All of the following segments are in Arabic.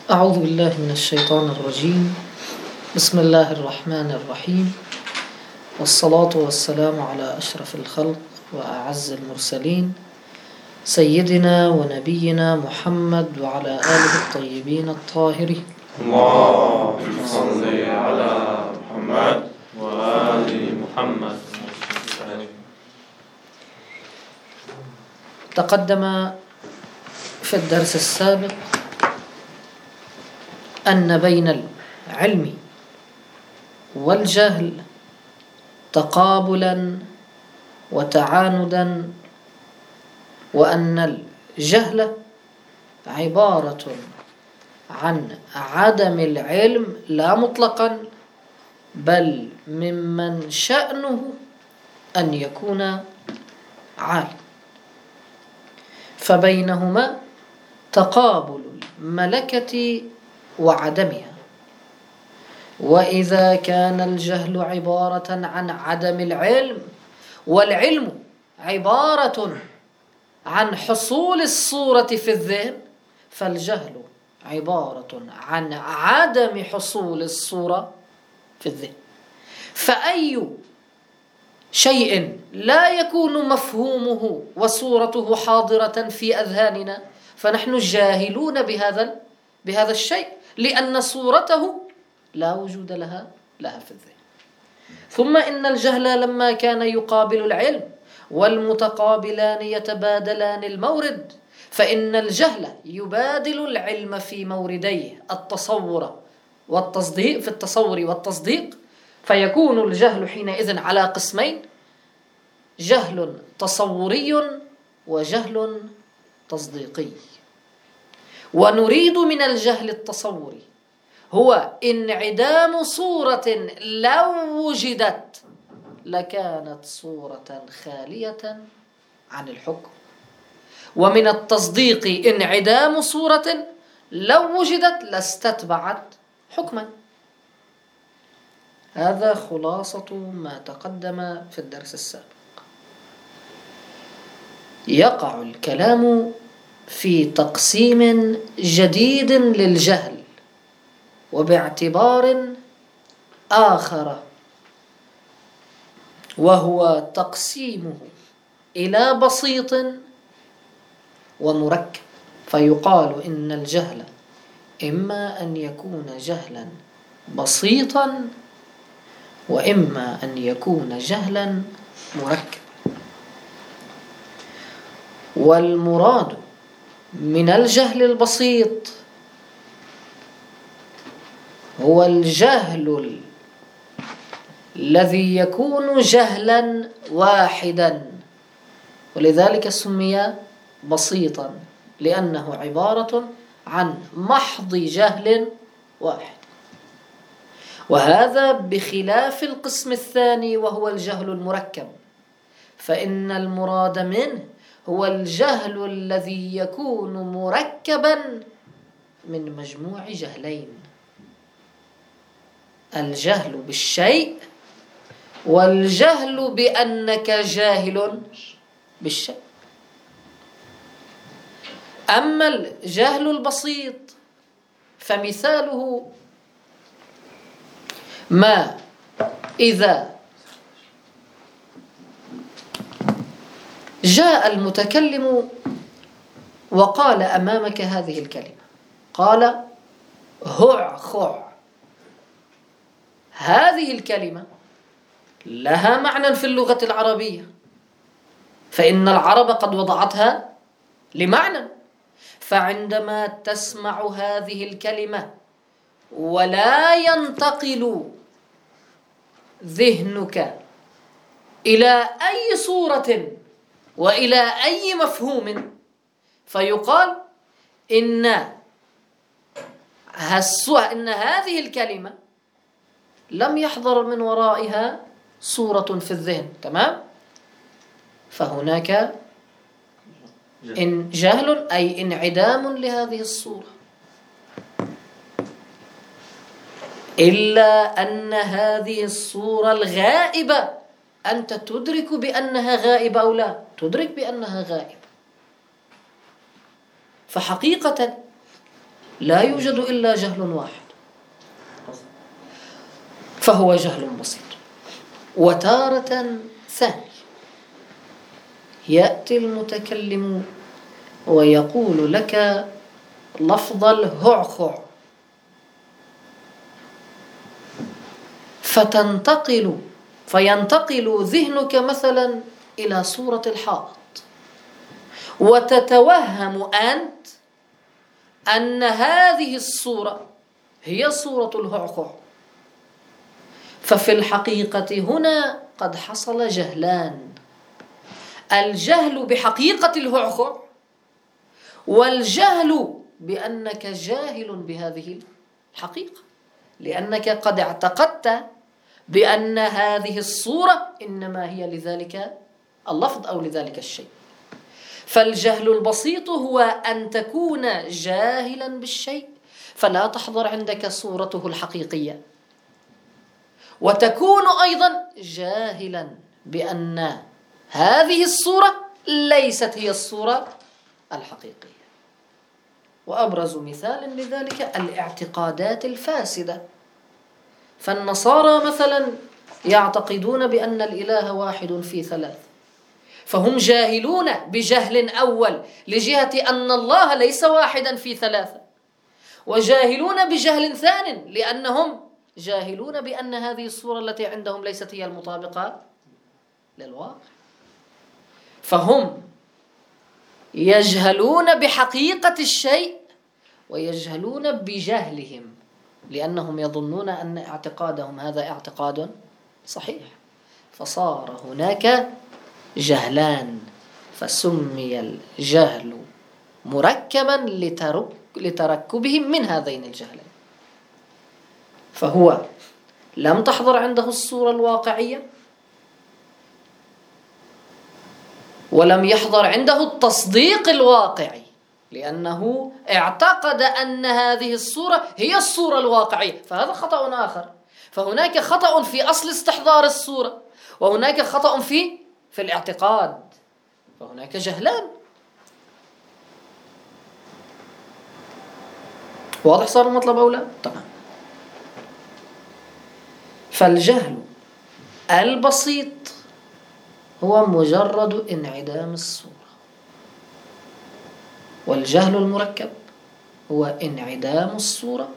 أعوذ بالله من الشيطان الرجيم. بسم الله الرحمن الرحيم، والصلاة والسلام على أشرف الخلق وأعز المرسلين سيدنا ونبينا محمد وعلى آله الطيبين الطاهرين. اللهم صل على محمد وآل محمد. تقدم في الدرس السابق أن بين العلم والجهل تقابلا وتعاندا، وأن الجهل عبارة عن عدم العلم لا مطلقا، بل ممن شأنه أن يكون عالم. فبينهما تقابل الملكة وعدمها. وإذا كان الجهل عبارة عن عدم العلم، والعلم عبارة عن حصول الصورة في الذهن، فالجهل عبارة عن عدم حصول الصورة في الذهن. فأي شيء لا يكون مفهومه وصورته حاضرة في أذهاننا فنحن جاهلون بهذا الشيء، لأن صورته لا وجود لها في الذهن. ثم إن الجهل لما كان يقابل العلم والمتقابلان يتبادلان المورد، فإن الجهل يبادل العلم في مورديه التصور والتصديق، في التصور والتصديق، فيكون الجهل حينئذ على قسمين: جهل تصوري وجهل تصديقي. ونريد من الجهل التصوري هو انعدام صورة لو وجدت لكانت صورة خالية عن الحكم، ومن التصديق انعدام صورة لو وجدت لاستتبعت حكما. هذا خلاصة ما تقدم في الدرس السابق. يقع الكلام في تقسيم جديد للجهل، وباعتبار آخر، وهو تقسيمه إلى بسيط ومركب. فيقال إن الجهل إما أن يكون جهلا بسيطا، وإما أن يكون جهلا مركبا. والمراد من الجهل البسيط هو الجهل الذي يكون جهلا واحدا، ولذلك سمي بسيطا، لأنه عبارة عن محض جهل واحد. وهذا بخلاف القسم الثاني وهو الجهل المركب، فإن المراد منه هو الجهل الذي يكون مركبا من مجموع جهلين: الجهل بالشيء والجهل بأنك جاهل بالشيء. أما الجهل البسيط فمثاله ما إذا جاء المتكلم وقال أمامك هذه الكلمة، قال هع خع. هذه الكلمة لها معنى في اللغة العربية، فإن العرب قد وضعتها لمعنى. فعندما تسمع هذه الكلمة ولا ينتقل ذهنك إلى أي صورة وإلى أي مفهوم، فيقال إن هذه الكلمة لم يحضر من ورائها صورة في الذهن، تمام؟ فهناك إن جهل أي انعدام لهذه الصورة. إلا أن هذه الصورة الغائبة أنت تدرك بأنها غائبة أو لا؟ تدرك بأنها غائبة. فحقيقة لا يوجد إلا جهل واحد، فهو جهل بسيط. وتارة ثانية يأتي المتكلم ويقول لك لفظ الهعخع، فينتقل ذهنك مثلا إلى صورة الحائط، وتتوهم أنت أن هذه الصورة هي صورة الهعخع. ففي الحقيقة هنا قد حصل جهلان: الجهل بحقيقة الهعخع، والجهل بأنك جاهل بهذه الحقيقة، لأنك قد اعتقدت بأن هذه الصورة إنما هي لذلك اللفظ أو لذلك الشيء. فالجهل البسيط هو أن تكون جاهلا بالشيء فلا تحضر عندك صورته الحقيقية، وتكون أيضا جاهلا بأن هذه الصورة ليست هي الصورة الحقيقية. وأبرز مثال لذلك الاعتقادات الفاسدة. فالنصارى مثلا يعتقدون بأن الإله واحد في ثلاث، فهم جاهلون بجهل أول لجهة أن الله ليس واحدا في ثلاثة، وجاهلون بجهل ثان لأنهم جاهلون بأن هذه الصورة التي عندهم ليست هي المطابقة للواقع. فهم يجهلون بحقيقة الشيء ويجهلون بجهلهم، لأنهم يظنون أن اعتقادهم هذا اعتقاد صحيح، فصار هناك جهلان، فسمي الجهل مركبا لتركبهم من هذين الجهلين. فهو لم تحضر عنده الصورة الواقعية، ولم يحضر عنده التصديق الواقعي، لأنه اعتقد أن هذه الصورة هي الصورة الواقعية، فهذا خطأ آخر. فهناك خطأ في أصل استحضار الصورة، وهناك خطأ في الاعتقاد، فهناك جهلان. واضح صار المطلب أو لا؟ تمام. فالجهل البسيط هو مجرد انعدام الصورة، والجهل المركب هو انعدام الصورة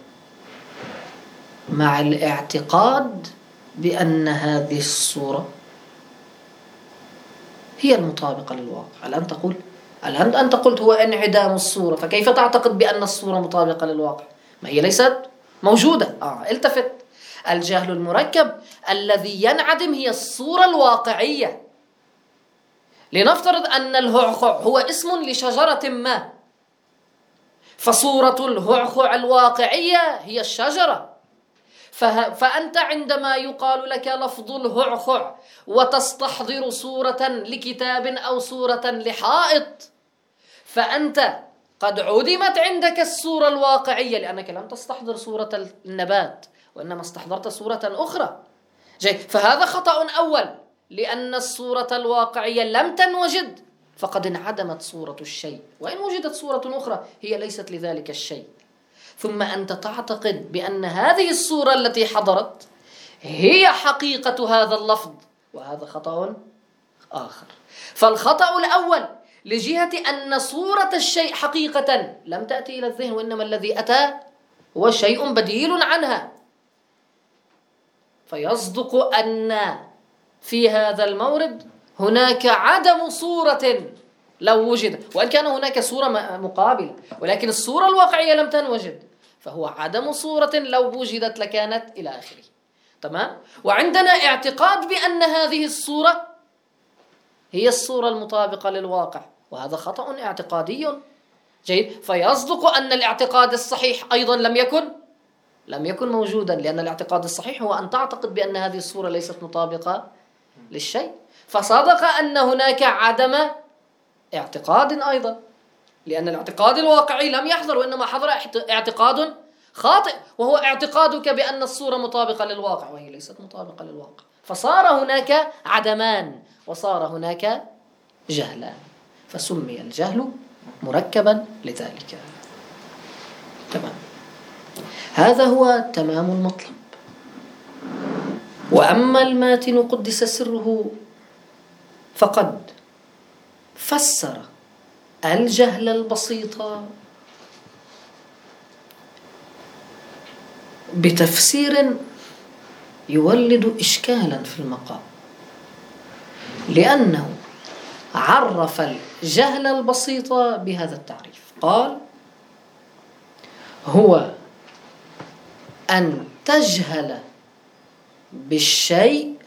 مع الاعتقاد بأن هذه الصورة هي المطابقة للواقع. الآن أنت قلت هو انعدام الصورة، فكيف تعتقد بأن الصورة مطابقة للواقع؟ ما هي ليست موجودة. التفت. الجهل المركب الذي ينعدم هي الصورة الواقعية. لنفترض أن الهعخع هو اسم لشجرة ما، فصورة الهعخع الواقعية هي الشجرة. فأنت عندما يقال لك لفظ الهعخع وتستحضر صورة لكتاب أو صورة لحائط، فأنت قد عدمت عندك الصورة الواقعية، لأنك لم تستحضر صورة النبات وإنما استحضرت صورة أخرى. فهذا خطأ أول، لأن الصورة الواقعية لم تنوجد، فقد انعدمت صورة الشيء، وإن وجدت صورة أخرى هي ليست لذلك الشيء. ثم أنت تعتقد بأن هذه الصورة التي حضرت هي حقيقة هذا اللفظ، وهذا خطأ آخر. فالخطأ الأول لجهة أن صورة الشيء حقيقة لم تأتي إلى الذهن، وإنما الذي أتى هو شيء بديل عنها، فيصدق أن في هذا المورد هناك عدم صورة لو وجد، وإن كان هناك صورة مقابلة، ولكن الصورة الواقعية لم تنوجد، فهو عدم صورة لو وجدت لكانت إلى آخره. تمام؟ وعندنا اعتقاد بأن هذه الصورة هي الصورة المطابقة للواقع، وهذا خطأ اعتقادي. جيد. فيصدق أن الاعتقاد الصحيح أيضا لم يكن موجودا، لأن الاعتقاد الصحيح هو أن تعتقد بأن هذه الصورة ليست مطابقة للشيء. فصدق أن هناك عدم اعتقاد أيضا، لأن الاعتقاد الواقعي لم يحضر، وإنما حضر اعتقاد خاطئ، وهو اعتقادك بأن الصورة مطابقة للواقع وهي ليست مطابقة للواقع. فصار هناك عدمان وصار هناك جهلان، فسمي الجهل مركبا لذلك. تمام. هذا هو تمام المطلب. وأما الماتن قدس سره فقد فسر الجهل البسيط بتفسير يولد إشكالا في المقام، لأنه عرف الجهل البسيط بهذا التعريف. قال: هو أن تجهل بالشيء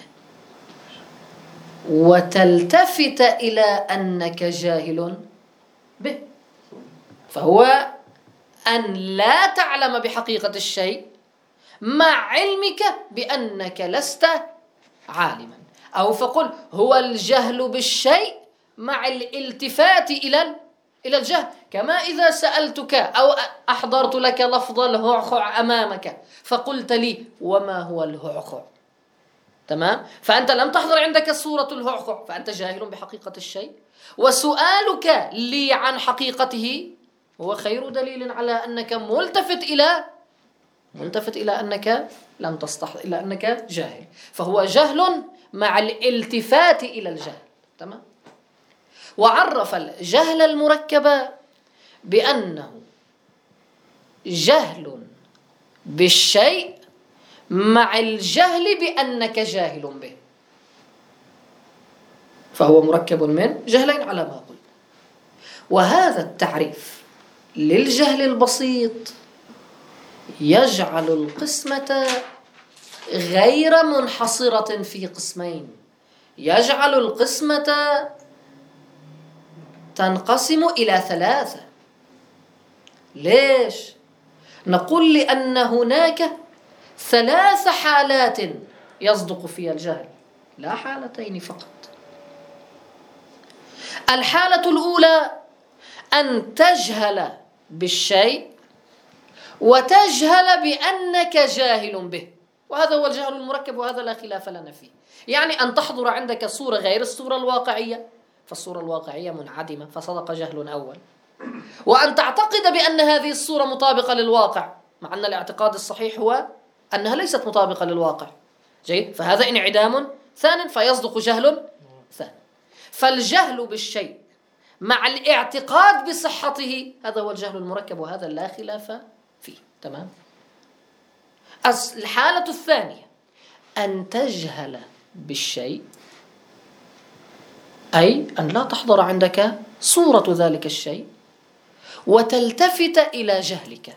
وتلتفت إلى أنك جاهل به. فهو أن لا تعلم بحقيقة الشيء مع علمك بأنك لست عالما، أو فقل هو الجهل بالشيء مع الالتفات إلى الجهل. كما إذا سألتك أو أحضرت لك لفظ الهعخع أمامك فقلت لي: وما هو الهعخع؟ تمام؟ فأنت لم تحضر عندك صورة الهعخع، فأنت جاهل بحقيقة الشيء، وسؤالك لي عن حقيقته هو خير دليل على أنك ملتفت إلى أنك لم تستحضر، إلى أنك جاهل. فهو جهل مع الالتفات إلى الجهل. تمام؟ وعرف الجهل المركب بأنه جهل بالشيء مع الجهل بأنك جاهل به، فهو مركب من جهلين على ما قلت. وهذا التعريف للجهل البسيط يجعل القسمة غير منحصرة في قسمين، يجعل القسمة تنقسم إلى 3. ليش؟ نقول لأن هناك 3 حالات يصدق فيها الجهل، لا حالتين فقط. الحالة الأولى أن تجهل بالشيء وتجهل بأنك جاهل به، وهذا هو الجهل المركب، وهذا لا خلاف لنا فيه. يعني أن تحضر عندك صورة غير الصورة الواقعية، فالصورة الواقعية منعدمة، فصدق جهل أول. وأن تعتقد بأن هذه الصورة مطابقة للواقع، مع أن الاعتقاد الصحيح هو أنها ليست مطابقة للواقع. جيد؟ فهذا انعدام ثان، فيصدق جهل ثاني. فالجهل بالشيء مع الاعتقاد بصحته هذا هو الجهل المركب، وهذا لا خلاف فيه. تمام؟ الحالة الثانية أن تجهل بالشيء، أي أن لا تحضر عندك صورة ذلك الشيء وتلتفت إلى جهلك،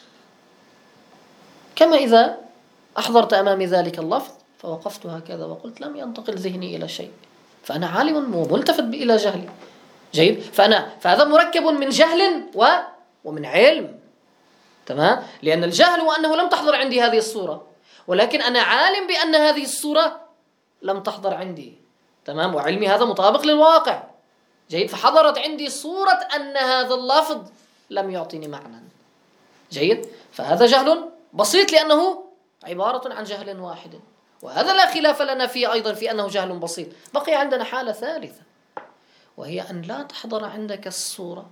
كما إذا أحضرت أمامي ذلك اللفظ فوقفت هكذا وقلت لم ينتقل ذهني إلى شيء، فأنا عالم وملتفت إلى جهلي. جيد؟ فهذا مركب من جهل ومن علم. تمام؟ لأن الجهل وأنه لم تحضر عندي هذه الصورة، ولكن أنا عالم بأن هذه الصورة لم تحضر عندي. تمام؟ وعلمي هذا مطابق للواقع. جيد؟ فحضرت عندي صورة أن هذا اللفظ لم يعطيني معنى. جيد؟ فهذا جهل بسيط لأنه عبارة عن جهل واحد، وهذا لا خلاف لنا فيه أيضا في أنه جهل بسيط. بقي عندنا حالة ثالثة، وهي أن لا تحضر عندك الصورة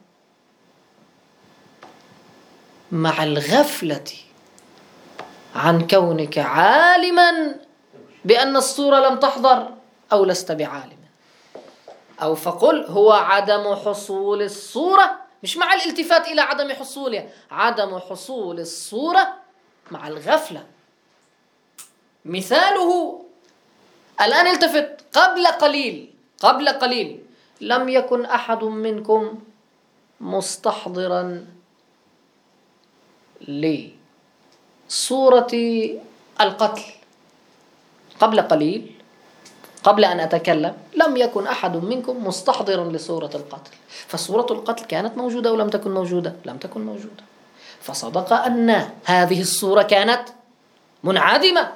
مع الغفلة عن كونك عالما بأن الصورة لم تحضر أو لست بعالم، أو فقل هو عدم حصول الصورة، مش مع الالتفات إلى عدم حصولها، عدم حصول الصورة مع الغفلة. مثاله الآن التفت قبل قليل لم يكن أحد منكم مستحضرا لصورة القتل. قبل قليل، قبل أن أتكلم، لم يكن أحد منكم مستحضرا لصورة القتل، فصورة القتل كانت موجودة أو لم تكن موجودة؟ لم تكن موجودة. فصدق أن هذه الصورة كانت منعدمة،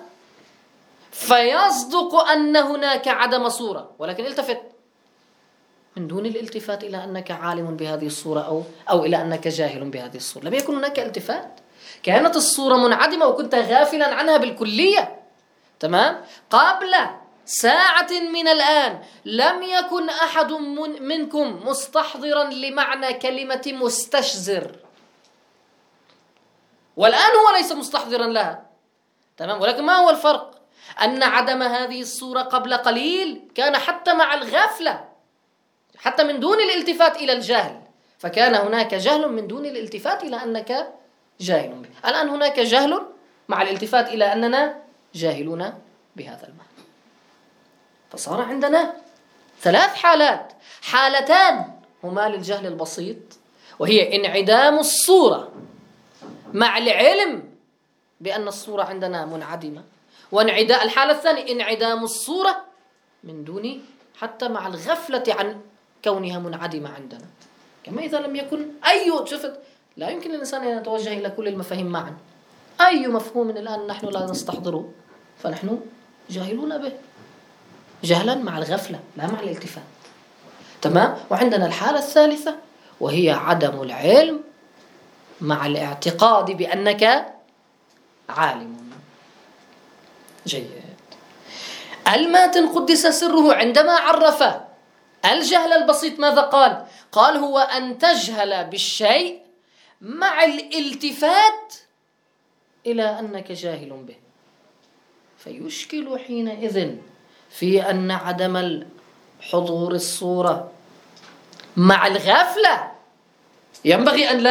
فيصدق أن هناك عدم صورة، ولكن التفت من دون الالتفات إلى أنك عالم بهذه الصورة أو إلى أنك جاهل بهذه الصورة. لم يكن هناك التفات، كانت الصورة منعدمة وكنت غافلا عنها بالكلية. تمام؟ قبل ساعة من الآن لم يكن أحد منكم مستحضرا لمعنى كلمة مستشزر. والآن هو ليس مستحضرا لها. تمام. ولكن ما هو الفرق؟ أن عدم هذه الصورة قبل قليل كان حتى مع الغفلة، حتى من دون الالتفات إلى الجهل، فكان هناك جهل من دون الالتفات إلى أنك جاهل به. الآن هناك جهل مع الالتفات إلى أننا جاهلون بهذا المعنى. فصار عندنا 3 حالات. حالتان هما للجهل البسيط، وهي انعدام الصورة مع العلم بأن الصورة عندنا منعدمة، الحالة الثانية انعدام الصورة من دون حتى مع الغفلة عن كونها منعدمة عندنا. كما إذا لم يكن شفت، لا يمكن للإنسان أن يتوجه إلى كل المفاهيم معا. أي مفهوم الآن نحن لا نستحضره فنحن جاهلون به، جهلا مع الغفلة لا مع الالتفات. تمام. وعندنا الحالة الثالثة وهي عدم العلم مع الاعتقاد بأنك عالم. جيد. الماتن قدس سره عندما عرف الجهل البسيط ماذا قال؟ قال هو أن تجهل بالشيء مع الالتفات إلى أنك جاهل به. فيشكل حينئذ في أن عدم حضور الصورة مع الغفلة ينبغي أن لا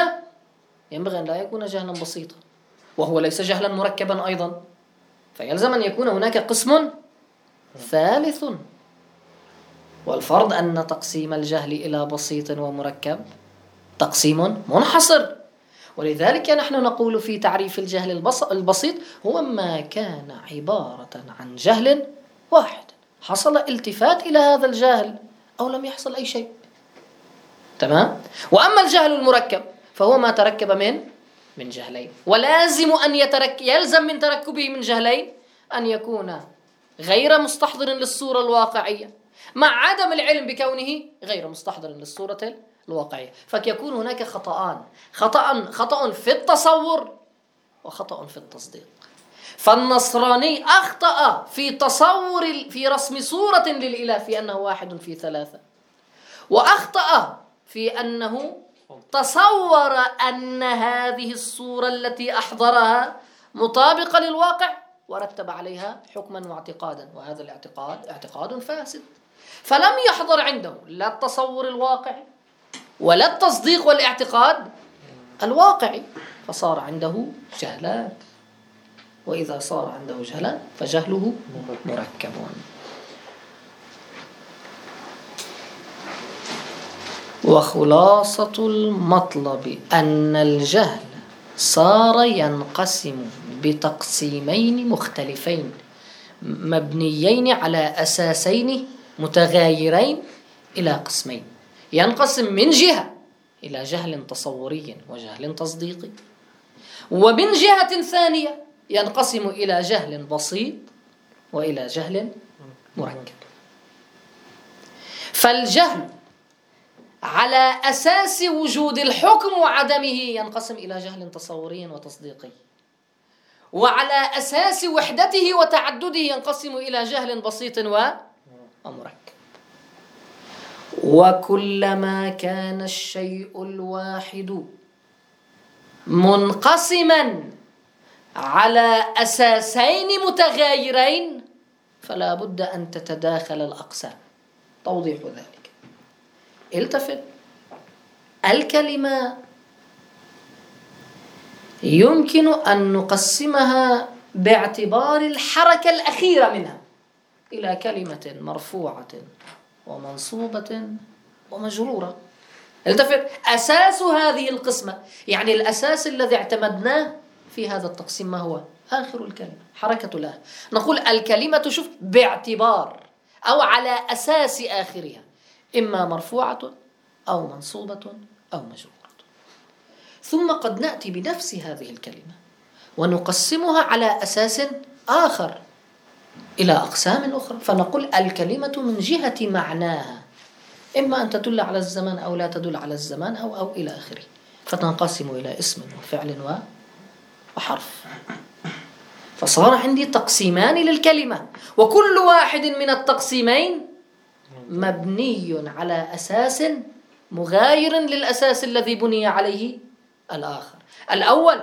يكون جهلا بسيطا، وهو ليس جهلا مركبا أيضا، فيلزم أن يكون هناك قسم ثالث. والفرض أن تقسيم الجهل إلى بسيط ومركب تقسيم منحصر. ولذلك نحن نقول في تعريف الجهل البسيط هو ما كان عبارة عن جهل واحد حصل التفات إلى هذا الجهل أو لم يحصل أي شيء. تمام. وأما الجهل المركب فهو ما تركب من جهلين، ولازم أن يلزم من تركبه من جهلين أن يكون غير مستحضر للصورة الواقعية مع عدم العلم بكونه غير مستحضر للصورة الواقعية. فيكون هناك خطأ في التصور وخطأ في التصديق. فالنصراني أخطأ في رسم صورة للإله في أنه 1 في 3، وأخطأ في أنه تصور أن هذه الصورة التي أحضرها مطابقة للواقع ورتب عليها حكما واعتقادا، وهذا الاعتقاد اعتقاد فاسد. فلم يحضر عنده لا التصور الواقعي ولا التصديق والاعتقاد الواقعي، فصار عنده جهلان. وإذا صار عنده جهلان فجهله مركب. وخلاصة المطلب أن الجهل صار ينقسم بتقسيمين مختلفين مبنيين على أساسين متغايرين إلى قسمين. ينقسم من جهة إلى جهل تصوري وجهل تصديقي، ومن جهة ثانية ينقسم إلى جهل بسيط وإلى جهل مركب. فالجهل على أساس وجود الحكم وعدمه ينقسم إلى جهل تصوري وتصديقي، وعلى أساس وحدته وتعدده ينقسم إلى جهل بسيط ومركب. وكلما كان الشيء الواحد منقسما على أساسين متغايرين فلا بد أن تتداخل الأقسام. توضيح ذلك: التفت، الكلمة يمكن أن نقسمها باعتبار الحركة الأخيرة منها إلى كلمة مرفوعة ومنصوبة ومجرورة. التفت، أساس هذه القسمة، يعني الأساس الذي اعتمدناه في هذا التقسيم ما هو؟ آخر الكلمة، حركة الآخر. نقول الكلمة شوف باعتبار أو على أساس آخرها، إما مرفوعة أو منصوبة أو مجرورة. ثم قد نأتي بنفس هذه الكلمة ونقسمها على أساس آخر إلى أقسام أخرى، فنقول الكلمة من جهة معناها إما أن تدل على الزمان أو لا تدل على الزمان أو إلى آخره، فتنقسم إلى اسم وفعل وحرف. فصار عندي تقسيمان للكلمة، وكل واحد من التقسيمين مبني على أساس مغاير للأساس الذي بني عليه الآخر. الأول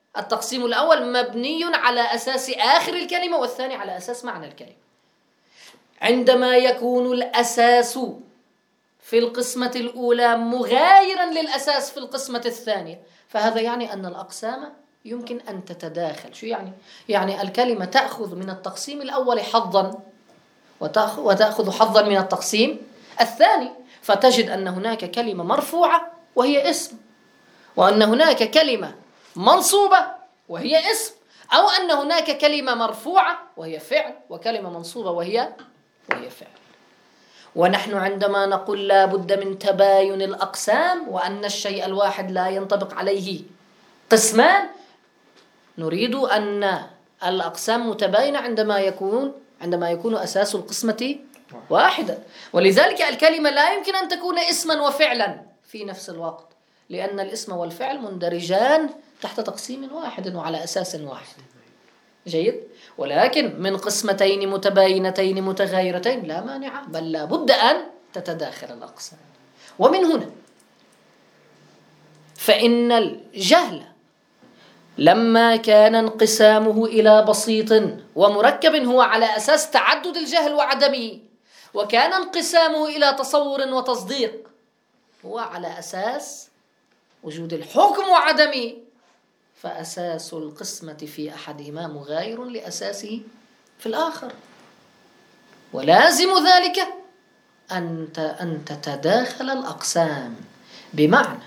التقسيم الأول مبني على أساس آخر الكلمة، والثاني على أساس معنى الكلمة. عندما يكون الأساس في القسمة الأولى مغايرا للأساس في القسمة الثانية، فهذا يعني أن الأقسام يمكن أن تتداخل. شو يعني؟ يعني الكلمة تأخذ من التقسيم الأول حظا وتأخذ حظا من التقسيم الثاني، فتجد أن هناك كلمة مرفوعة وهي اسم، وأن هناك كلمة منصوبة وهي اسم، أو أن هناك كلمة مرفوعة وهي فعل وكلمة منصوبة وهي فعل. ونحن عندما نقول لا بد من تباين الأقسام وأن الشيء الواحد لا ينطبق عليه قسمان، نريد أن الأقسام متباينة عندما يكون أساس القسمة واحدا. ولذلك الكلمة لا يمكن أن تكون اسما وفعلا في نفس الوقت، لأن الاسم والفعل مندرجان تحت تقسيم واحد وعلى أساس واحد. جيد. ولكن من قسمتين متباينتين متغايرتين لا مانع، بل لا بد أن تتداخل الأقسام. ومن هنا فإن الجهل لما كان انقسامه إلى بسيط ومركب هو على أساس تعدد الجهل وعدمه، وكان انقسامه إلى تصور وتصديق هو على أساس وجود الحكم وعدمه، فأساس القسمة في أحدهما مغاير لأساسه في الآخر، ولازم ذلك أن تتداخل الأقسام، بمعنى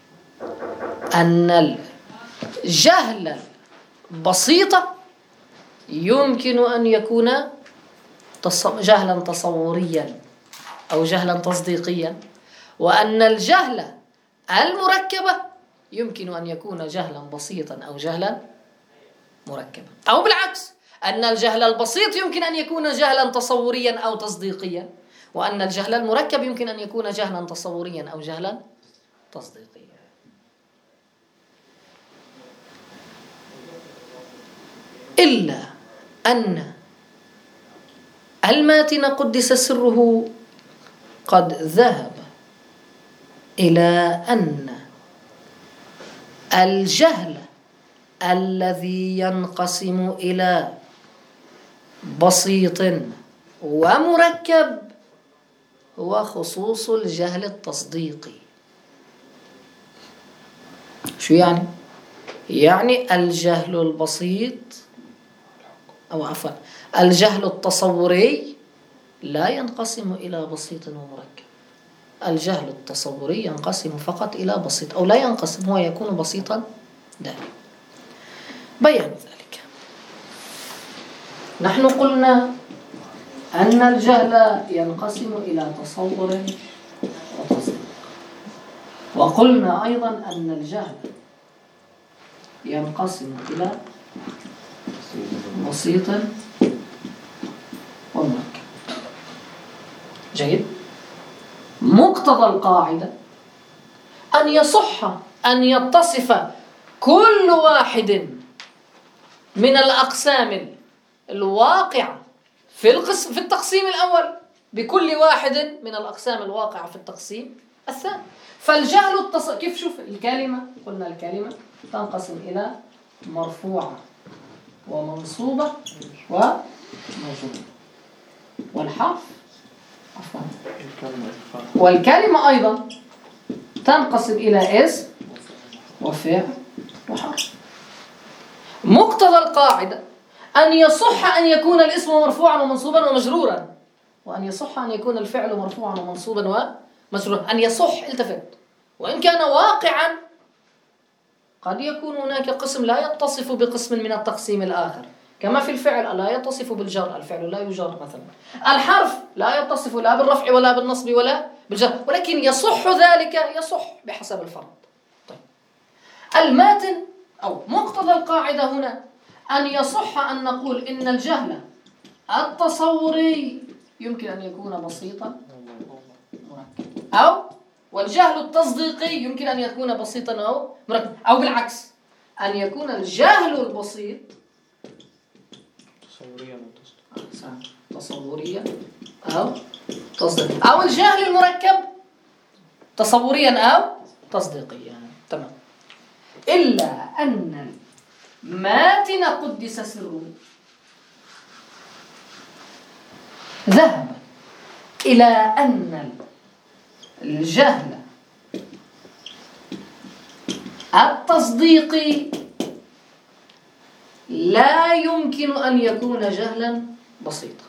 أن الجهل البسيط يمكن أن يكون جهلا تصوريا أو جهلا تصديقيا، وأن الجهل المركب يمكن أن يكون جهلا بسيطا أو جهلا مركبا، أو بالعكس أن الجهل البسيط يمكن أن يكون جهلا تصوريا أو تصديقيا، وأن الجهل المركب يمكن أن يكون جهلا تصوريا أو جهلا تصديقيا. إلا أن الماتن قدس سره قد ذهب إلى أن الجهل الذي ينقسم إلى بسيط ومركب هو خصوص الجهل التصديقي. شو يعني؟ يعني الجهل البسيط أو عفوا الجهل التصوري لا ينقسم إلى بسيط ومركب. الجهل التصوري ينقسم فقط إلى بسيط، أو لا ينقسم، هو يكون بسيطا دائما. بيان ذلك. نحن قلنا أن الجهل ينقسم إلى تصور وتصديق، وقلنا أيضا أن الجهل ينقسم إلى بسيط ومركب. جيد. مقتضى القاعدة أن يصح أن يتصف كل واحد من الأقسام الواقعة في التقسيم الأول بكل واحد من الأقسام الواقعة في التقسيم الثاني. فالجهل كيف؟ شوف الكلمة، قلنا الكلمة تنقسم إلى مرفوعة ومنصوبة ومجرورة، والحرف والكلمة أيضا تنقسم إلى اسم وفعل وحرف. مقتضى القاعدة أن يصح أن يكون الاسم مرفوعا ومنصوبا ومجرورا، وأن يصح أن يكون الفعل مرفوعا ومنصوبا ومجرورا. أن يصح، التفت، وإن كان واقعا قد يكون هناك قسم لا يتصف بقسم من التقسيم الآخر، كما في الفعل لا يتصف بالجر، الفعل لا يجر مثلا. الحرف لا يتصف لا بالرفع ولا بالنصب ولا بالجر، ولكن يصح ذلك، يصح بحسب الفرد. طيب. الماتن أو مقتضى القاعدة هنا أن يصح أن نقول إن الجهل التصوري يمكن أن يكون بسيطا مركب، والجهل التصديقي يمكن أن يكون بسيطا أو مركب، أو بالعكس أن يكون الجهل البسيط تصوريا أو تصديقيا، أو الجهل المركب تصوريا أو تصديقيا. تمام. إلا أن ماتن قدس سره ذهب إلى أن الجهل التصديقي لا يمكن أن يكون جهلا بسيطا.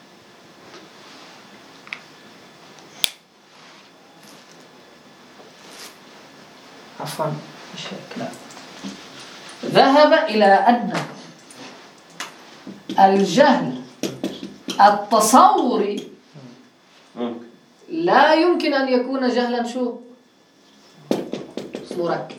عفوا مش هيك، لا. ذهب إلى أن الجهل التصوري لا يمكن أن يكون جهلا شو؟ مركب.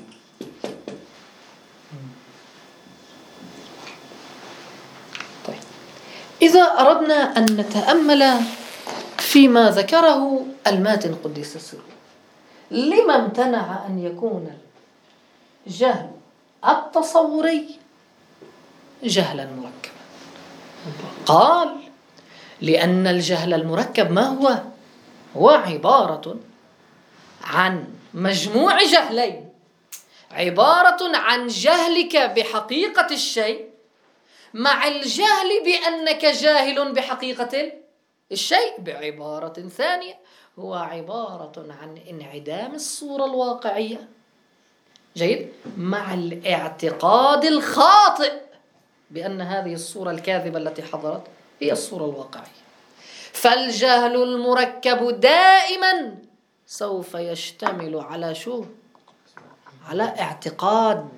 طيب، إذا أردنا أن نتأمل فيما ذكره الماتن قدس سره، لما امتنع أن يكون الجهل التصوري جهلا مركبا؟ قال لأن الجهل المركب ما هو؟ هو عبارة عن مجموع جهلين، عبارة عن جهلك بحقيقة الشيء مع الجهل بأنك جاهل بحقيقة الشيء. بعبارة ثانية، هو عبارة عن انعدام الصورة الواقعية، جيد، مع الاعتقاد الخاطئ بأن هذه الصورة الكاذبة التي حضرت هي الصورة الواقعية. فالجهل المركب دائما سوف يشتمل على شو؟ على اعتقاد،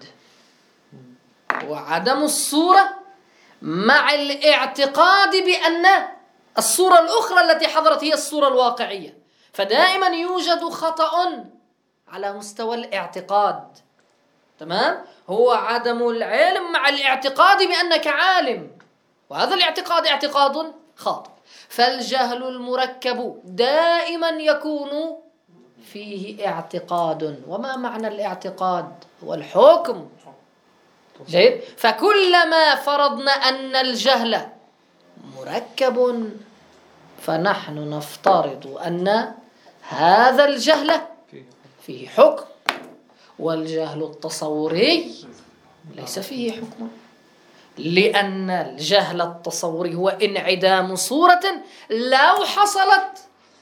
وعدم الصورة مع الاعتقاد بأن الصورة الأخرى التي حضرت هي الصورة الواقعية. فدائما يوجد خطأ على مستوى الاعتقاد، تمام؟ هو عدم العلم مع الاعتقاد بأنك عالم، وهذا الاعتقاد اعتقاد خاطئ. فالجهل المركب دائما يكون فيه اعتقاد. وما معنى الاعتقاد؟ هو الحكم، جيد. فكلما فرضنا أن الجهل مركب فنحن نفترض أن هذا الجهل فيه حكم، والجهل التصوري ليس فيه حكم، لأن الجهل التصوري هو انعدام صورة لو حصلت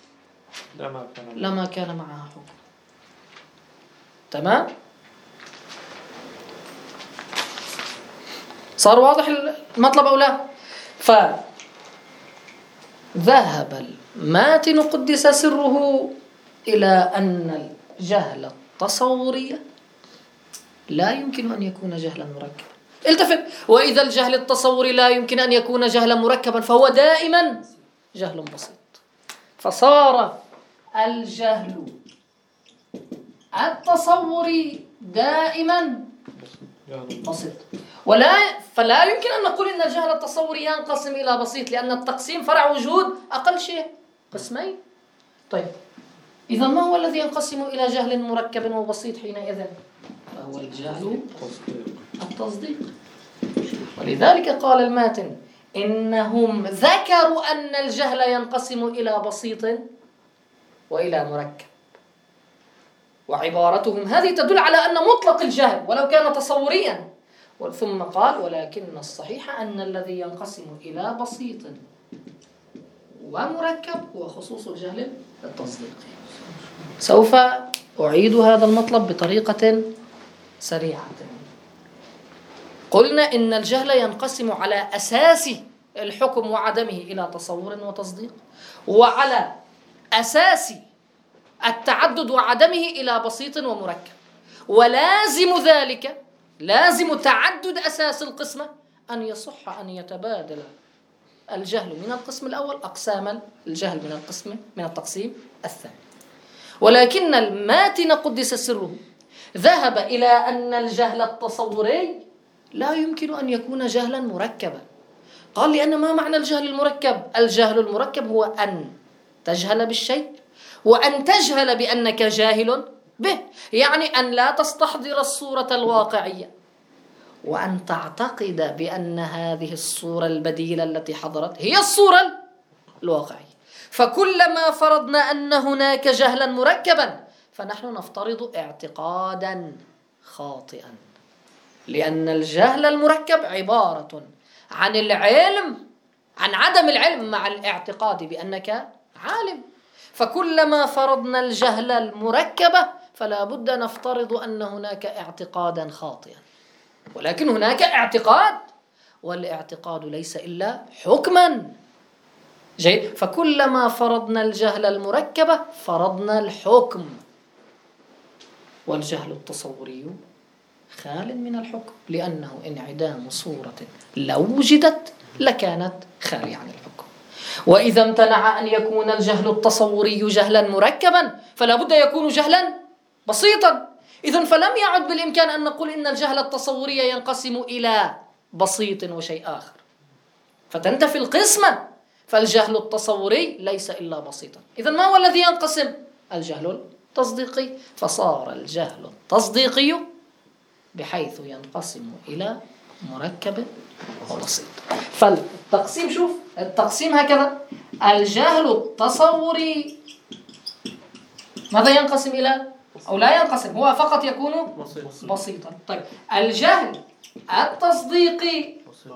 لما كان معها حكم. تمام؟ صار واضح المطلب أو لا؟ فذهب الماتن قدس سره إلى أن الجهل التصوري لا يمكن أن يكون جهلا مركبا. التفت، وإذا الجهل التصوري لا يمكن أن يكون جهلا مركبا فهو دائما جهل بسيط. فصار الجهل التصوري دائما بسيط. فلا يمكن أن نقول أن الجهل التصوري ينقسم إلى بسيط، لأن التقسيم فرع وجود أقل شيء قسمين. طيب، إذا ما هو الذي ينقسم إلى جهل مركب وبسيط حينئذ؟ فهو الجهل التصديق. ولذلك قال الماتن إنهم ذكروا أن الجهل ينقسم إلى بسيط وإلى مركب، وعبارتهم هذه تدل على أن مطلق الجهل ولو كان تصوريا. ثم قال ولكن الصحيح أن الذي ينقسم إلى بسيط ومركب هو خصوص الجهل التصديقي. سوف أعيد هذا المطلب بطريقة سريعة. قلنا إن الجهل ينقسم على أساس الحكم وعدمه إلى تصور وتصديق، وعلى أساس التعدد وعدمه إلى بسيط ومركب. ولازم ذلك، لازم تعدد أساس القسمة، أن يصح أن يتبادل الجهل من القسم الأول أقسام الجهل من التقسيم الثاني. ولكن الماتن قدس سره ذهب إلى أن الجهل التصوري لا يمكن أن يكون جهلا مركبا. قال لأن ما معنى الجهل المركب؟ الجهل المركب هو أن تجهل بالشيء وأن تجهل بأنك جاهل به، يعني أن لا تستحضر الصورة الواقعية وأن تعتقد بأن هذه الصورة البديلة التي حضرت هي الصورة الواقعية. فكلما فرضنا أن هناك جهلا مركبا فنحن نفترض اعتقادا خاطئا، لأن الجهل المركب عبارة عن العلم، عن عدم العلم مع الاعتقاد بأنك عالم. فكلما فرضنا الجهل المركب فلا بد نفترض أن هناك اعتقادا خاطئا، ولكن هناك اعتقاد، والاعتقاد ليس إلا حكما. جيد. فكلما فرضنا الجهل المركب فرضنا الحكم، والجهل التصوري خال من الحكم، لأنه انعدام صورة لو وجدت لكانت خالية عن الحكم. وإذا امتنع أن يكون الجهل التصوري جهلا مركبا فلا بد يكون جهلا بسيطا. إذن فلم يعد بالإمكان أن نقول إن الجهل التصوري ينقسم إلى بسيط وشيء آخر، فتنتفي القسمة، فالجهل التصوري ليس إلا بسيطا. إذن ما هو الذي ينقسم؟ الجهل التصديقي، فصار الجهل التصديقي بحيث ينقسم إلى مركب وبسيط. فالتقسيم، شوف التقسيم هكذا: الجهل التصوري ماذا ينقسم إلى، أو لا ينقسم، هو فقط يكون بسيطا. طيب الجهل التصديقي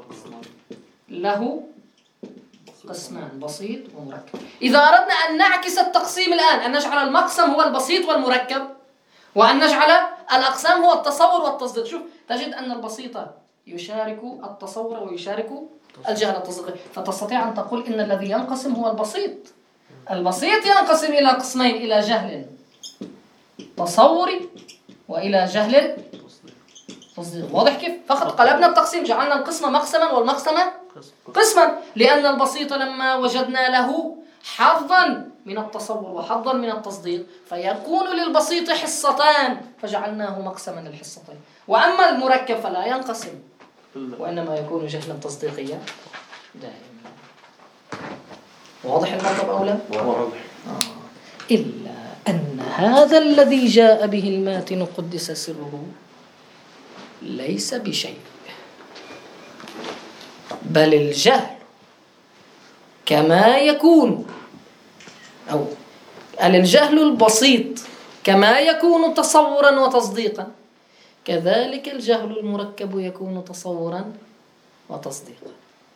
له قسمان: بسيط ومركب. إذا أردنا أن نعكس التقسيم الآن، أن نجعل المقسم هو البسيط والمركب، وأن نجعل الأقسام هو التصور والتصديق، شوف تجد أن البسيط يشارك التصور ويشارك الجهل التصديقي، فتستطيع أن تقول إن الذي ينقسم هو البسيط. البسيط ينقسم إلى قسمين: إلى جهل تصوري وإلى جهل تصديق. واضح كيف؟ فقط قلبنا التقسيم، جعلنا القسم مقسما والمقسم قسما، لأن البسيط لما وجدنا له حظا من التصور وحظا من التصديق فيكون للبسيط حصتان فجعلناه مقسما للحصتين. وأما المركب فلا ينقسم وإنما يكون جهلا تصديقيا دائما. واضح المطلب أو لا؟ واضح. إلا أن هذا الذي جاء به الماتن قدس سره ليس بشيء، بل الجهل كما يكون، أو الجهل البسيط كما يكون تصورا وتصديقا، كذلك الجهل المركب يكون تصورا وتصديقا.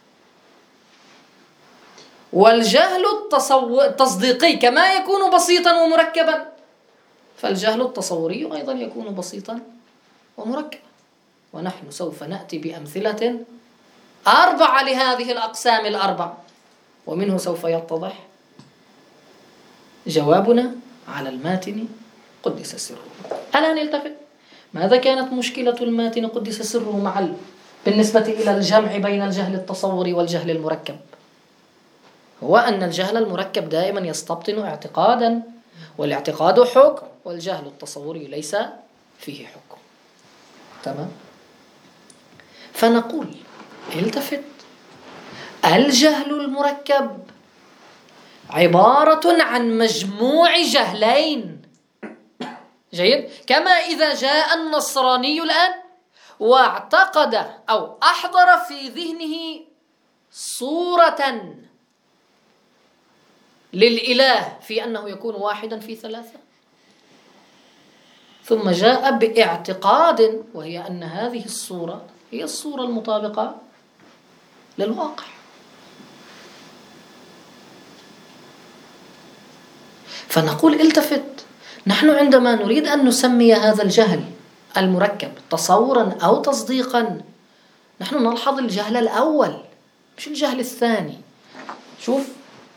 والجهل التصديقي كما يكون بسيطا ومركبا، فالجهل التصوري أيضا يكون بسيطا ومركبا. ونحن سوف نأتي بأمثلة 4 لهذه الأقسام ال4، ومنه سوف يتضح جوابنا على الماتن قدس سره. الآن التفت، ماذا كانت مشكلة الماتن قدس سره بالنسبة إلى الجمع بين الجهل التصوري والجهل المركب؟ هو أن الجهل المركب دائما يستبطن اعتقادا، والاعتقاد حكم، والجهل التصوري ليس فيه حكم. تمام؟ فنقول التفت، الجهل المركب عبارة عن مجموع جهلين. جيد؟ كما إذا جاء النصراني الآن واعتقد أو أحضر في ذهنه صورة للإله في أنه يكون واحدا في 3، ثم جاء باعتقاد وهي أن هذه الصورة هي الصورة المطابقة للواقع. فنقول التفت، نحن عندما نريد أن نسمي هذا الجهل المركب تصورا أو تصديقا، نحن نلحظ الجهل الأول مش الجهل الثاني. شوف،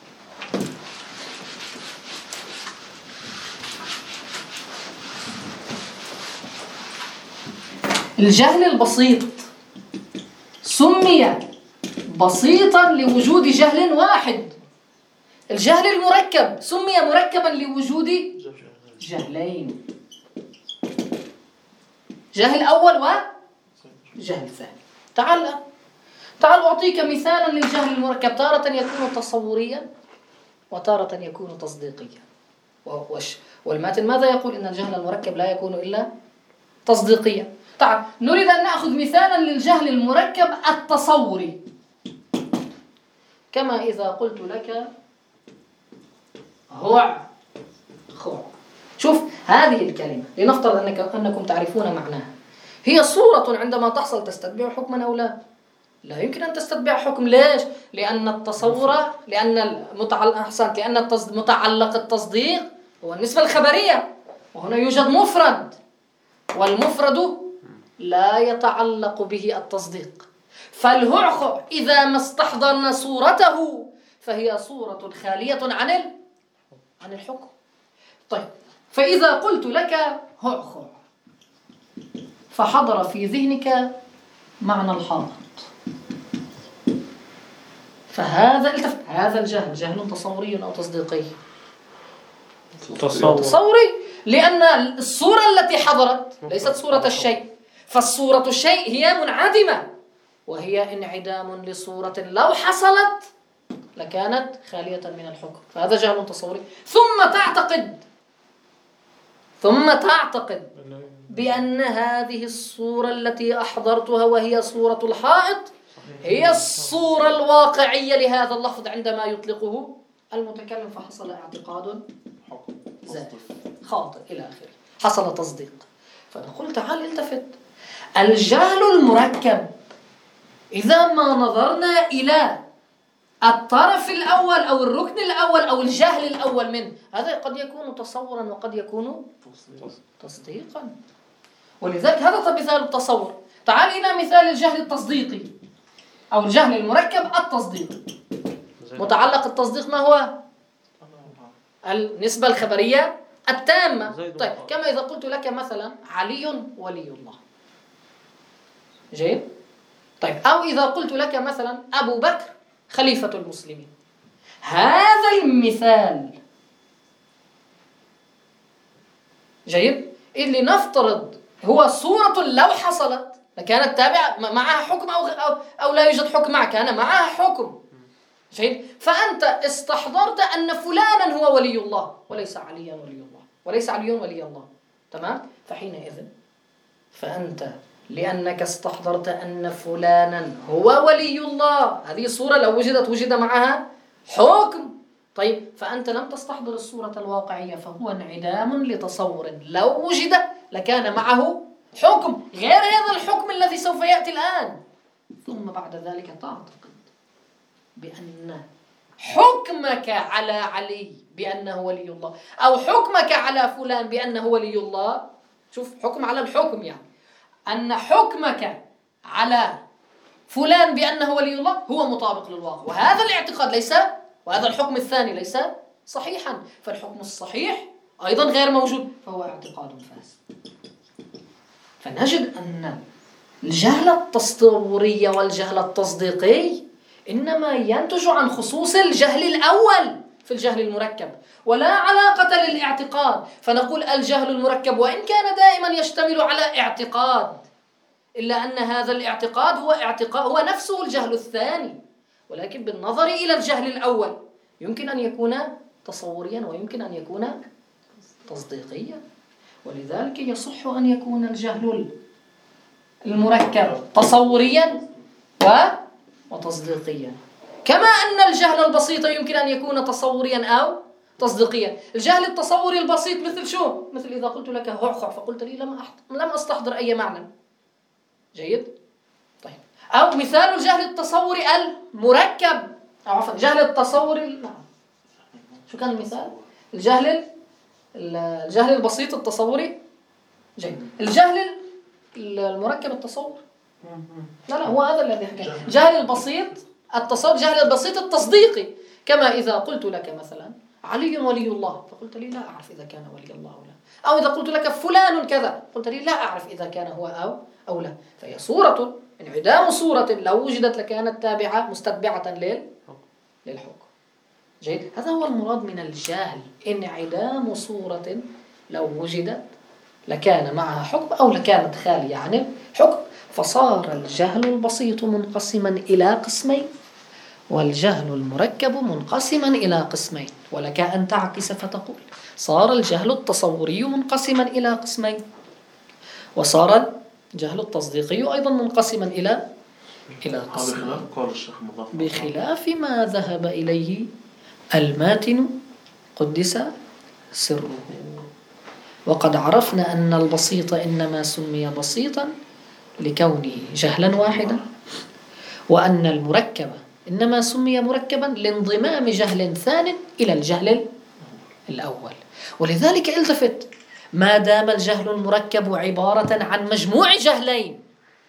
الجهل البسيط سمي بسيطا لوجود جهل واحد، الجهل المركب سمي مركبا لوجود جهلين، جهل أول وجهل ثاني. تعال أعطيك مثالا للجهل المركب، تارة يكون تصوريا وتارة يكون تصديقيا. والماتن ماذا يقول؟ إن الجهل المركب لا يكون إلا تصديقيا. تعال نريد أن نأخذ مثالا للجهل المركب التصوري، كما إذا قلت لك هو خو. شوف هذه الكلمة، لنفترض أنكم تعرفون معناها. هي صورة عندما تحصل تستتبع حكما أو لا؟ لا يمكن أن تستتبع حكم. ليش؟ لأن التصور، لأن متعلق التصديق هو النسبة الخبرية، وهنا يوجد مفرد، والمفرد لا يتعلق به التصديق. فالهعخع إذا ما استحضرنا صورته فهي صورة خالية عن الحكم. طيب، فإذا قلت لك هعخع فحضر في ذهنك معنى الحائط، هذا الجهل جهل تصوري أو تصديقي؟ تصوري، لأن الصورة التي حضرت ليست صورة الشيء، فالصورة الشيء هي منعدمة، وهي انعدام لصورة لو حصلت لكانت خالية من الحكم، فهذا جهل تصوري. ثم تعتقد بأن هذه الصورة التي أحضرتها وهي صورة الحائط هي الصورة الواقعية لهذا اللفظ عندما يطلقه المتكلم، فحصل اعتقاد زائف خاطئ إلى آخره، حصل تصديق. فنقول تعال التفت، الجهل المركب إذا ما نظرنا إلى الطرف الأول أو الركن الأول أو الجهل الأول منه، هذا قد يكون تصورا وقد يكون تصديقا. ولذلك هذا مثال التصور. تعال إلى مثال الجهل التصديقي أو الجهل المركب التصديقي. متعلق التصديق ما هو؟ النسبة الخبرية التامة. طيب، كما إذا قلت لك مثلا علي ولي الله، جيد؟ طيب، أو إذا قلت لك مثلا أبو بكر خليفة المسلمين، هذا المثال جيد؟ اللي نفترض هو صورة لو حصلت لكانت تابعة معها حكم أو لا يوجد حكم معها، كان معها حكم، جيد؟ فأنت استحضرت أن فلانا هو ولي الله وليس عليا ولي الله، وليس علي ولي الله، تمام؟ فحينئذ فأنت لأنك استحضرت أن فلانا هو ولي الله، هذه الصورة لو وجد معها حكم. طيب، فأنت لم تستحضر الصورة الواقعية، فهو انعدام لتصور لو وجد لكان معه حكم غير هذا الحكم الذي سوف يأتي الآن. ثم بعد ذلك تعتقد بأن حكمك على علي بأنه ولي الله، أو حكمك على فلان بأنه ولي الله، شوف، حكم على الحكم، يعني أن حكمك على فلان بأنه ولي الله هو مطابق للواقع، وهذا الاعتقاد ليس، وهذا الحكم الثاني ليس صحيحا، فالحكم الصحيح أيضا غير موجود، فهو اعتقاد فاسد. فنجد أن الجهل التصوري والجهل التصديقي إنما ينتج عن خصوص الجهل الأول في الجهل المركب، ولا علاقة للاعتقاد. فنقول الجهل المركب وإن كان دائما يشتمل على اعتقاد، إلا أن هذا الاعتقاد هو نفسه الجهل الثاني، ولكن بالنظر إلى الجهل الأول يمكن أن يكون تصوريا ويمكن أن يكون تصديقيا. ولذلك يصح أن يكون الجهل المركب تصوريا وتصديقيا، كما أن الجهل البسيط يمكن أن يكون تصوريا أو تصديقيا. الجهل التصوري البسيط مثل شو؟ مثل إذا قلت لك هعخع فقلت لي لم أستحضر أي معنى، جيد؟ طيب، أو مثال الجهل التصوري المركب، أو عفوا جهل التصوري، شو كان المثال؟ الجهل البسيط التصوري، جيد. الجهل المركب التصور، لا هو هذا الذي حكى. جهل البسيط التصور، جهل البسيط التصديقي، كما إذا قلت لك مثلا علي ولي الله فقلت لي لا أعرف إذا كان ولي الله أو لا، أو إذا قلت لك فلان كذا قلت لي لا أعرف إذا كان هو أو لا، فهي صورة، انعدام صورة لو وجدت لكانت تابعة مستتبعة للحكم، جيد. هذا هو المراد من الجهل، انعدام صورة لو وجدت لكان معها حكم أو لكانت خالية عن الحكم. فصار الجهل البسيط منقسما إلى قسمين، والجهل المركب منقسما إلى قسمين. ولك أن تعكس فتقول صار الجهل التصوري منقسما إلى قسمين، وصار الجهل التصديقي أيضا منقسما إلى قسمين، بخلاف ما ذهب إليه الماتن قدس سره. وقد عرفنا أن البسيط إنما سمي بسيطا لكونه جهلا واحدا، وأن المركب إنما سمي مركبا لانضمام جهل ثان إلى الجهل الأول. ولذلك التفت، ما دام الجهل المركب عبارة عن مجموع جهلين،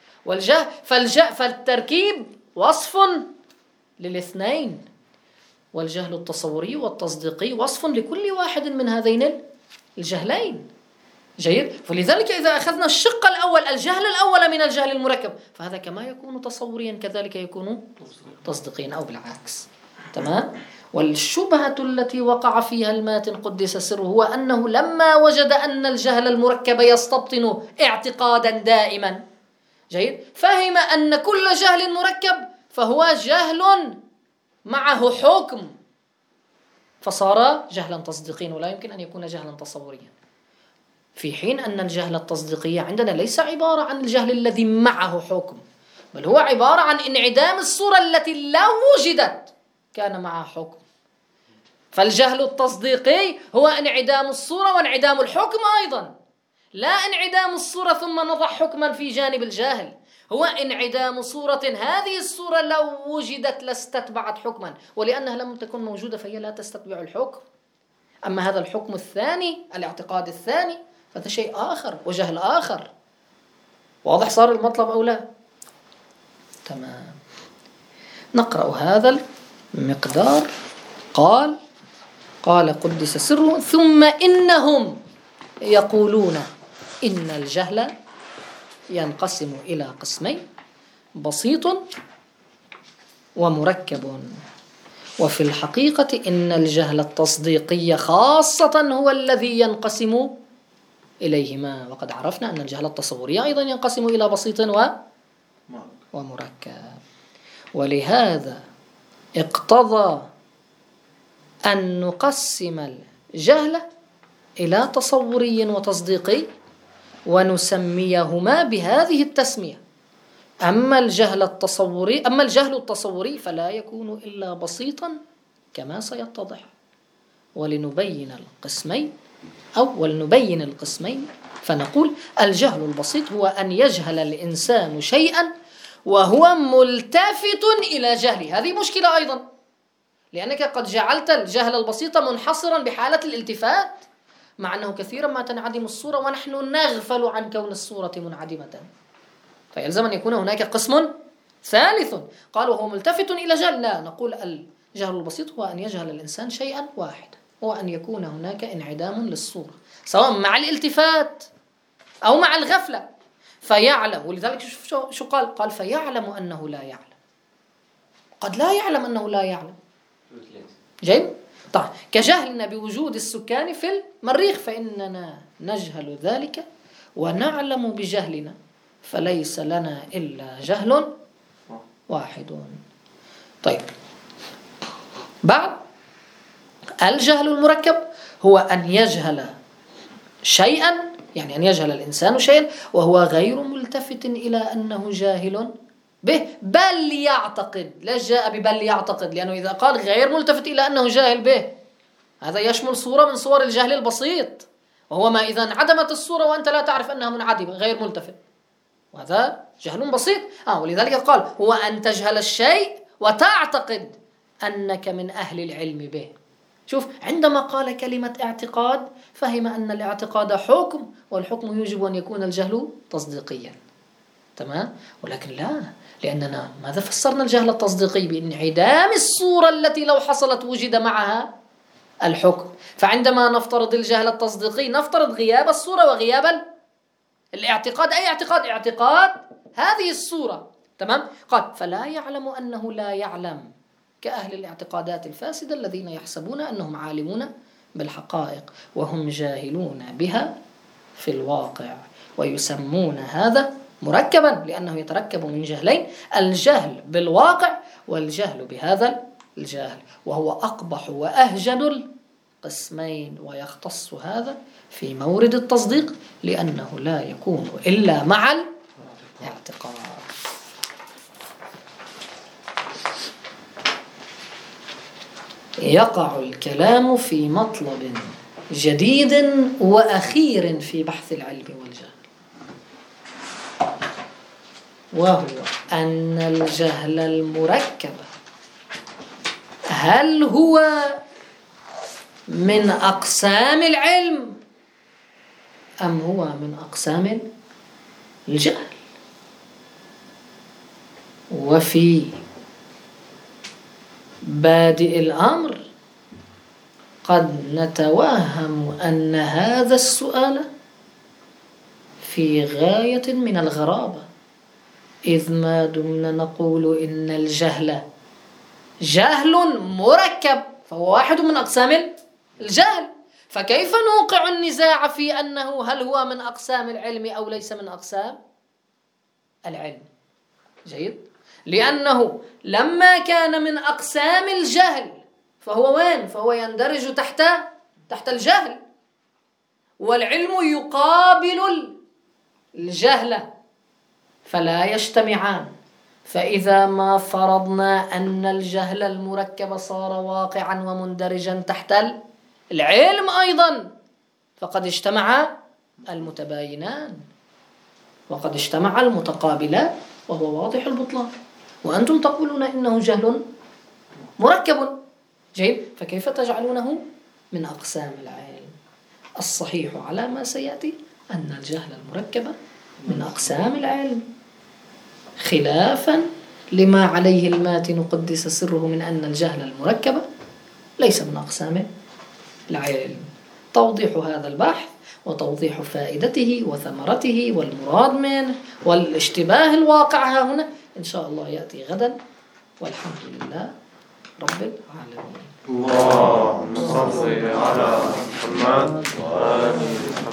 فالتركيب وصف للاثنين، والجهل التصوري والتصديقي وصف لكل واحد من هذين الجهلين. جيد. فلذلك إذا أخذنا الشق الأول، الجهل الأول من الجهل المركب، فهذا كما يكون تصوريا كذلك يكون تصديقيا أو بالعكس. تمام. والشبهة التي وقع فيها الماتن قدس سره هو أنه لما وجد أن الجهل المركب يستبطن اعتقادا دائما، جيد، فهم أن كل جهل مركب فهو جهل معه حكم، فصار جهلا تصديقيا ولا يمكن أن يكون جهلا تصوريا. في حين أن الجهل التصديقي عندنا ليس عبارة عن الجهل الذي معه حكم، بل هو عبارة عن انعدام الصورة التي لو وجدت كان معها حكم. فالجهل التصديقي هو انعدام الصورة وانعدام الحكم أيضا، لا انعدام الصورة ثم نضع حكما في جانب الجاهل، هو انعدام صورة هذه الصورة لو وجدت لاستتبعت حكما، ولأنها لم تكن موجودة فهي لا تستتبع الحكم. أما هذا الحكم الثاني، الاعتقاد الثاني، فهذا شيء آخر وجهل آخر. واضح صار المطلب أو لا؟ تمام. نقرأ هذا المقدار. قال قدس سره: ثم إنهم يقولون إن الجهل ينقسم إلى قسمين: بسيط ومركب. وفي الحقيقة إن الجهل التصديقي خاصة هو الذي ينقسم إليهما، وقد عرفنا أن الجهل التصوري أيضا ينقسم إلى بسيط ومركب. ولهذا اقتضى أن نقسم الجهل إلى تصوري وتصديقي ونسميهما بهذه التسمية. أما الجهل التصوري فلا يكون إلا بسيطا كما سيتضح. ولنبين القسمين فنقول: الجهل البسيط هو أن يجهل الإنسان شيئا وهو ملتفت إلى جهله. هذه مشكلة أيضا، لأنك قد جعلت الجهل البسيط منحصرا بحالة الالتفات، مع أنه كثيرا ما تنعدم الصورة ونحن نغفل عن كون الصورة منعدمة، فيلزم أن يكون هناك قسم ثالث. قال: وهو ملتفت إلى جهل. لا، نقول الجهل البسيط هو أن يجهل الإنسان شيئا واحدا، هو أن يكون هناك انعدام للصورة سواء مع الالتفات أو مع الغفلة فيعلم. ولذلك شو قال فيعلم أنه لا يعلم. قد لا يعلم أنه لا يعلم. جيد. طيب، كجهلنا بوجود السكان في المريخ، فإننا نجهل ذلك ونعلم بجهلنا، فليس لنا إلا جهل واحد. طيب، بعد الجهل المركب هو أن يجهل شيئا، يعني أن يجهل الإنسان شيئا وهو غير ملتفت إلى أنه جاهل به، بل يعتقد. لا جاء ببل يعتقد، لأنه إذا قال غير ملتفت إلى أنه جاهل به، هذا يشمل صورة من صور الجهل البسيط، وهو ما إذا انعدمت الصورة وأنت لا تعرف أنها منعدمة غير ملتفت، وهذا جهل بسيط. ولذلك قال: هو أن تجهل الشيء وتعتقد أنك من أهل العلم به. شوف، عندما قال كلمة اعتقاد فهم أن الاعتقاد حكم، والحكم يجب أن يكون الجهل تصديقيا. تمام. ولكن لا، لأننا ماذا فسرنا الجهل التصديقي؟ بانعدام الصورة التي لو حصلت وجد معها الحكم. فعندما نفترض الجهل التصديقي نفترض غياب الصورة وغياب الاعتقاد. أي اعتقاد هذه الصورة. تمام. قال: فلا يعلم أنه لا يعلم، كأهل الاعتقادات الفاسدة الذين يحسبون أنهم عالمون بالحقائق وهم جاهلون بها في الواقع، ويسمون هذا مركبا لأنه يتركب من جهلين: الجهل بالواقع والجهل بهذا الجهل، وهو أقبح وأهجن القسمين. ويختص هذا في مورد التصديق لأنه لا يكون إلا مع الاعتقاد. يقع الكلام في مطلب جديد وأخير في بحث العلم والجهل. وهو أن الجهل المركب هل هو من أقسام العلم أم هو من أقسام الجهل؟ وفي بادئ الأمر قد نتوهم أن هذا السؤال في غاية من الغرابة، إذ ما دمنا نقول إن الجهل جهل مركب فهو واحد من أقسام الجهل، فكيف نوقع النزاع في أنه هل هو من أقسام العلم أو ليس من أقسام العلم؟ جيد، لأنه لما كان من أقسام الجهل فهو وين؟ فهو يندرج تحت الجهل، والعلم يقابل الجهل فلا يجتمعان. فإذا ما فرضنا أن الجهل المركب صار واقعا ومندرجا تحت العلم أيضا، فقد اجتمع المتباينان وقد اجتمع المتقابلان، وهو واضح البطلان، وأنتم تقولون إنه جهل مركب. جيد، فكيف تجعلونه من أقسام العلم؟ الصحيح على ما سيأتي أن الجهل المركب من أقسام العلم، خلافا لما عليه الماتن قدس سره من أن الجهل المركب ليس من أقسام العلم. توضيح هذا البحث وتوضيح فائدته وثمرته والمراد منه والاشتباه الواقع هنا إن شاء الله يأتي غدا، والحمد لله رب العالمين. اللهم صل على محمد وآل محمد.